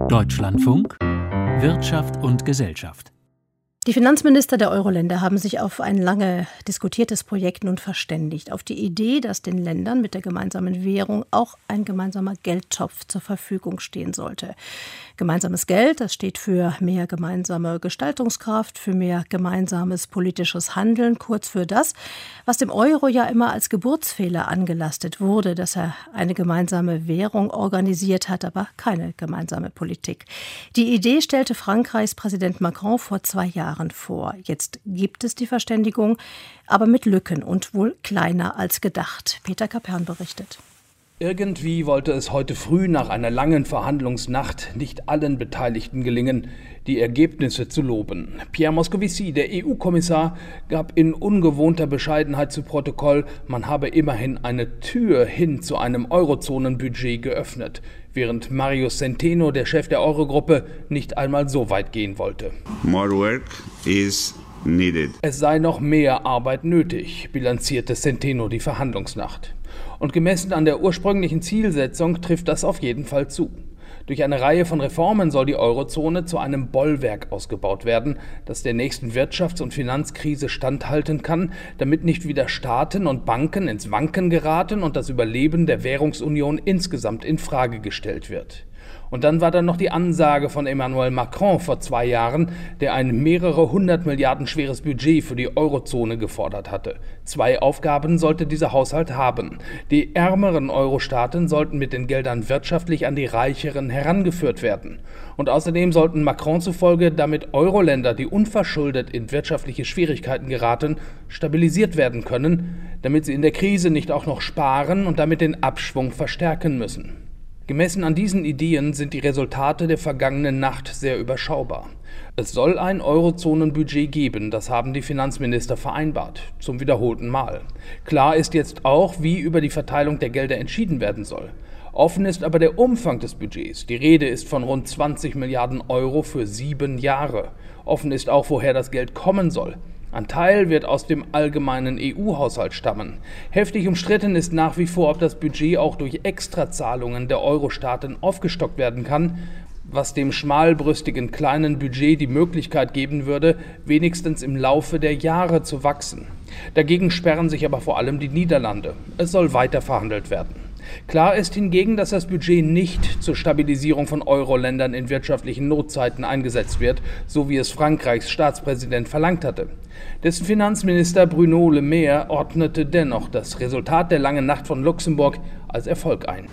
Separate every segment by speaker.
Speaker 1: Deutschlandfunk Wirtschaft und Gesellschaft.
Speaker 2: Die Finanzminister der Euro-Länder haben sich auf ein lange diskutiertes Projekt nun verständigt. Auf die Idee, dass den Ländern mit der gemeinsamen Währung auch ein gemeinsamer Geldtopf zur Verfügung stehen sollte. Gemeinsames Geld, das steht für mehr gemeinsame Gestaltungskraft, für mehr gemeinsames politisches Handeln, kurz für das, was dem Euro ja immer als Geburtsfehler angelastet wurde, dass er eine gemeinsame Währung organisiert hat, aber keine gemeinsame Politik. Die Idee stellte Frankreichs Präsident Macron vor 2 Jahren vor. Jetzt gibt es die Verständigung, aber mit Lücken und wohl kleiner als gedacht. Peter Kapern berichtet.
Speaker 3: Irgendwie wollte es heute früh nach einer langen Verhandlungsnacht nicht allen Beteiligten gelingen, die Ergebnisse zu loben. Pierre Moscovici, der EU-Kommissar, gab in ungewohnter Bescheidenheit zu Protokoll, man habe immerhin eine Tür hin zu einem Eurozonenbudget geöffnet, während Mario Centeno, der Chef der Eurogruppe, nicht einmal so weit gehen wollte.
Speaker 4: More work is needed.
Speaker 3: Es sei noch mehr Arbeit nötig, bilanzierte Centeno die Verhandlungsnacht. Und gemessen an der ursprünglichen Zielsetzung trifft das auf jeden Fall zu. Durch eine Reihe von Reformen soll die Eurozone zu einem Bollwerk ausgebaut werden, das der nächsten Wirtschafts- und Finanzkrise standhalten kann, damit nicht wieder Staaten und Banken ins Wanken geraten und das Überleben der Währungsunion insgesamt in Frage gestellt wird. Und dann war da noch die Ansage von Emmanuel Macron vor 2 Jahren, der ein mehrere 100 Milliarden schweres Budget für die Eurozone gefordert hatte. 2 Aufgaben sollte dieser Haushalt haben. Die ärmeren Euro-Staaten sollten mit den Geldern wirtschaftlich an die reicheren herangeführt werden. Und außerdem sollten Macron zufolge damit Euro-Länder, die unverschuldet in wirtschaftliche Schwierigkeiten geraten, stabilisiert werden können, damit sie in der Krise nicht auch noch sparen und damit den Abschwung verstärken müssen. Gemessen an diesen Ideen sind die Resultate der vergangenen Nacht sehr überschaubar. Es soll ein Eurozonenbudget geben, das haben die Finanzminister vereinbart, zum wiederholten Mal. Klar ist jetzt auch, wie über die Verteilung der Gelder entschieden werden soll. Offen ist aber der Umfang des Budgets. Die Rede ist von rund 20 Milliarden Euro für 7 Jahre. Offen ist auch, woher das Geld kommen soll. Ein Teil wird aus dem allgemeinen EU-Haushalt stammen. Heftig umstritten ist nach wie vor, ob das Budget auch durch Extrazahlungen der Euro-Staaten aufgestockt werden kann, was dem schmalbrüstigen kleinen Budget die Möglichkeit geben würde, wenigstens im Laufe der Jahre zu wachsen. Dagegen sperren sich aber vor allem die Niederlande. Es soll weiter verhandelt werden. Klar ist hingegen, dass das Budget nicht zur Stabilisierung von Euro-Ländern in wirtschaftlichen Notzeiten eingesetzt wird, so wie es Frankreichs Staatspräsident verlangt hatte. Dessen Finanzminister Bruno Le Maire ordnete dennoch das Resultat der langen Nacht von Luxemburg als Erfolg ein.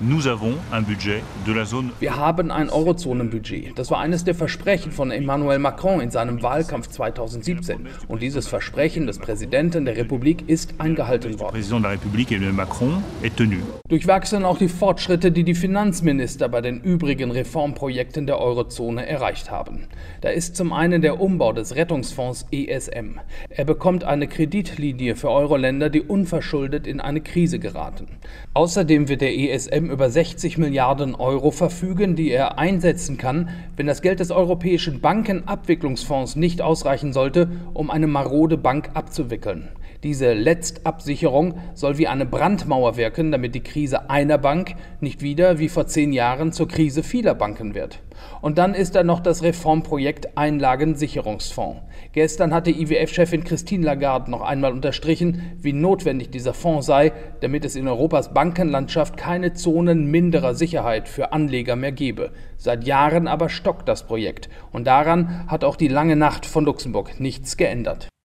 Speaker 3: Wir haben ein Eurozonenbudget. Das war eines der Versprechen von Emmanuel Macron in seinem Wahlkampf 2017. Und dieses Versprechen des Präsidenten der Republik ist eingehalten worden. Durchwachsen auch die Fortschritte, die die Finanzminister bei den übrigen Reformprojekten der Eurozone erreicht haben. Da ist zum einen der Umbau des Rettungsfonds ESM. Er bekommt eine Kreditlinie für Euro-Länder, die unverschuldet in eine Krise geraten. Außerdem wird der ESM über 60 Milliarden Euro verfügen, die er einsetzen kann, wenn das Geld des Europäischen Bankenabwicklungsfonds nicht ausreichen sollte, um eine marode Bank abzuwickeln. Diese Letztabsicherung soll wie eine Brandmauer wirken, damit die Krise einer Bank nicht wieder wie vor 10 Jahren zur Krise vieler Banken wird. Und dann ist da noch das Reformprojekt Einlagensicherungsfonds. Gestern hatte IWF-Chefin Christine Lagarde noch einmal unterstrichen, wie notwendig dieser Fonds sei, damit es in Europas Bankenlandschaft keine Zonen minderer Sicherheit für Anleger mehr gebe. Seit Jahren aber stockt das Projekt. Und daran hat auch die lange Nacht von Luxemburg nichts geändert.